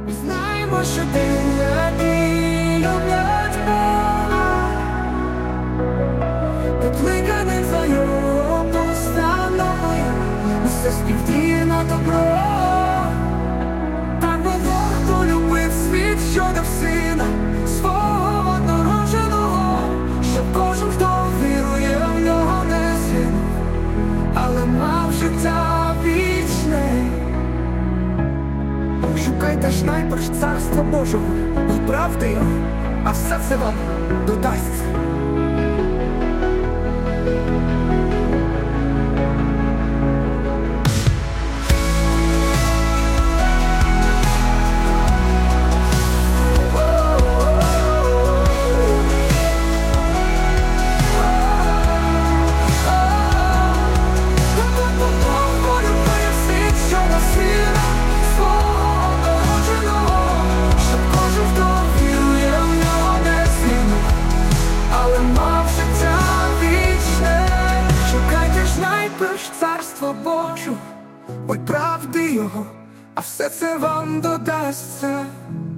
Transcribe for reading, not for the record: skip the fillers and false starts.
Знаємо, що ти не люблять Бога, покликаний за його постановою, усе співдіє на добро. Так Бог полюбив світ, що дав сина свого однородженого, щоб кожен, хто вірує в нього, не згинув, але мав життя вічне. Шукайте ж найперш царства Божого і правди його, а все це вам додасться. Царство Боже, ой правди його, а все це вам додасться.